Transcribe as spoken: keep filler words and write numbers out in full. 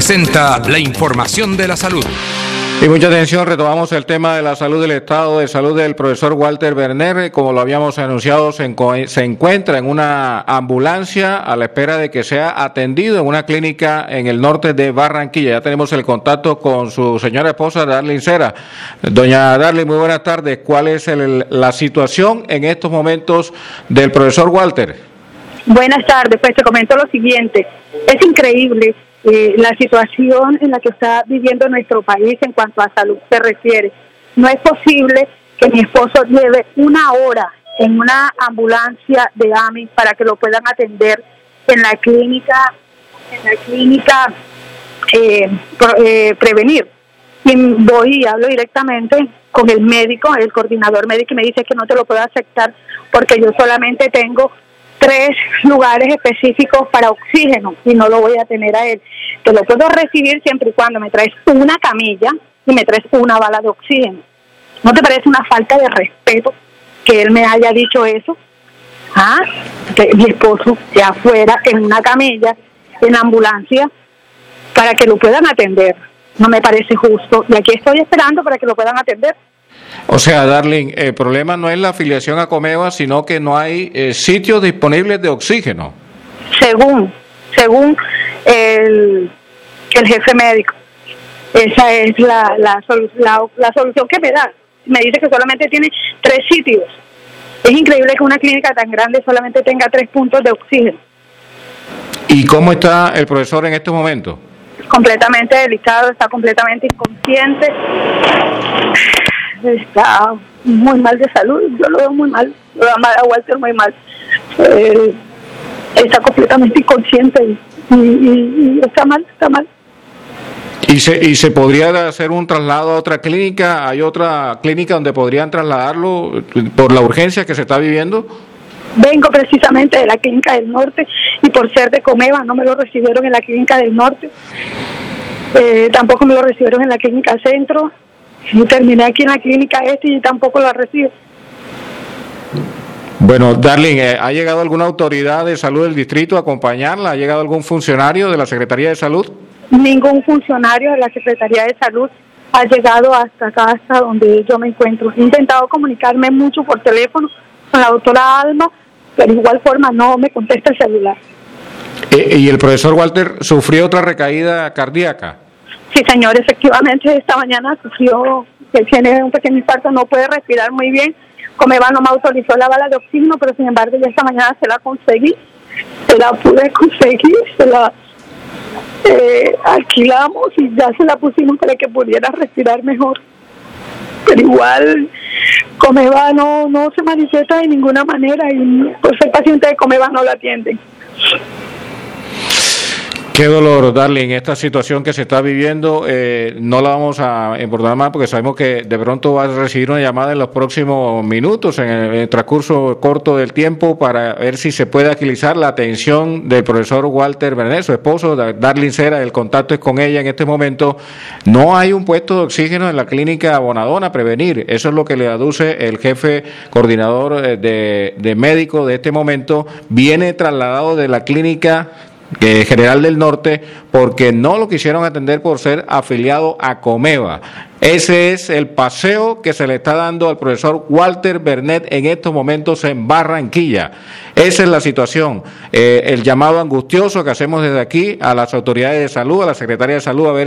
presenta la información de la salud. Y mucha atención, retomamos el tema de la salud del estado de salud del profesor Walter Berner. Como lo habíamos anunciado, se, enco- se encuentra en una ambulancia a la espera de que sea atendido en una clínica en el norte de Barranquilla. Ya tenemos el contacto con su señora esposa, Darlene Cera. Doña Darlene, muy buenas tardes. ¿Cuál es el, la situación en estos momentos del profesor Walter? Buenas tardes, pues te comento lo siguiente. Es increíble Eh, la situación en la que está viviendo nuestro país en cuanto a salud se refiere. No es posible que mi esposo lleve una hora en una ambulancia de A M I para que lo puedan atender en la clínica, en la clínica eh, pro, eh, Prevenir. Y voy y hablo directamente con el médico, el coordinador médico, y me dice que no te lo puedo aceptar porque yo solamente tengo tres lugares específicos para oxígeno y no lo voy a tener a él. Te lo puedo recibir siempre y cuando me traes una camilla y me traes una bala de oxígeno. ¿No te parece una falta de respeto que él me haya dicho eso? ¿Ah? Que mi esposo ya afuera en una camilla, en la ambulancia, para que lo puedan atender. No me parece justo. Y aquí estoy esperando para que lo puedan atender. O sea, Darlene, el problema no es la afiliación a Comeva, sino que no hay eh, sitios disponibles de oxígeno. Según, según el, el jefe médico, esa es la, la, solu- la, la solución que me da. Me dice que solamente tiene tres sitios. Es increíble que una clínica tan grande solamente tenga tres puntos de oxígeno. ¿Y cómo está el profesor en estos momentos? Completamente delicado, está completamente inconsciente. Está muy mal de salud, yo lo veo muy mal, lo veo a Walter muy mal. Eh, está completamente inconsciente y, y, y, y está mal, está mal. ¿Y se, ¿Y se podría hacer un traslado a otra clínica? ¿Hay otra clínica donde podrían trasladarlo por la urgencia que se está viviendo? Vengo precisamente de la clínica del norte y por ser de Comeva no me lo recibieron en la clínica del norte, eh, tampoco me lo recibieron en la clínica centro. Y terminé aquí en la clínica este y tampoco la recibo. Bueno, Darlene, ¿ha llegado alguna autoridad de salud del distrito a acompañarla? ¿Ha llegado algún funcionario de la Secretaría de Salud? Ningún funcionario de la Secretaría de Salud ha llegado hasta acá, hasta donde yo me encuentro. He intentado comunicarme mucho por teléfono con la doctora Alma, pero de igual forma no me contesta el celular. Eh, ¿Y el profesor Walter sufrió otra recaída cardíaca? Sí, señor, efectivamente esta mañana sufrió, que tiene un pequeño infarto, no puede respirar muy bien. Comeva no me autorizó la bala de oxígeno, pero sin embargo ya esta mañana se la conseguí, se la pude conseguir, se la eh, alquilamos y ya se la pusimos para que pudiera respirar mejor. Pero igual Comeva no, no se manifiesta de ninguna manera y por ser paciente de Comeva no la atienden. Qué dolor, Darlene, esta situación que se está viviendo. Eh, no la vamos a importar más porque sabemos que de pronto va a recibir una llamada en los próximos minutos, en el, en el transcurso corto del tiempo, para ver si se puede agilizar la atención del profesor Walter Berner, su esposo, Darlene Cera. El contacto es con ella en este momento. No hay un puesto de oxígeno en la clínica Bonadona, Prevenir. Eso es lo que le aduce el jefe coordinador de, de médico de este momento. Viene trasladado de la clínica Eh, General del Norte porque no lo quisieron atender por ser afiliado a Comeva. Ese es el paseo que se le está dando al profesor Walter Berner en estos momentos en Barranquilla. Esa es la situación. Eh, el llamado angustioso que hacemos desde aquí a las autoridades de salud, a la Secretaría de Salud, a ver